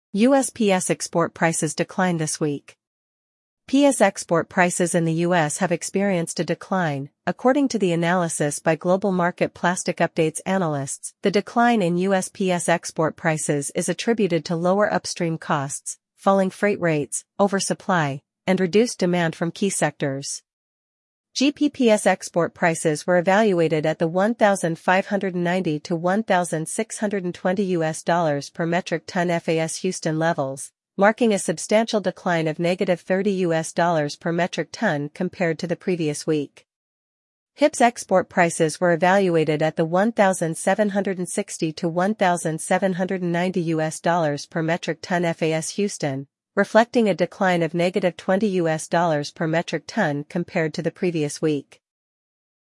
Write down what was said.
USPS export prices declined this week. PS export prices in the U.S. have experienced a decline, according to the analysis by Global Market Plastic Updates analysts. The decline in USPS export prices is attributed to lower upstream costs, falling freight rates, oversupply, and reduced demand from key sectors. GPPS export prices were evaluated at the $1,590 to $1,620 per metric ton FAS Houston levels, marking a substantial decline of -$30 per metric ton compared to the previous week. HIPS export prices were evaluated at the $1,760 to $1,790 per metric ton FAS Houston, reflecting a decline of -$20 per metric ton compared to the previous week.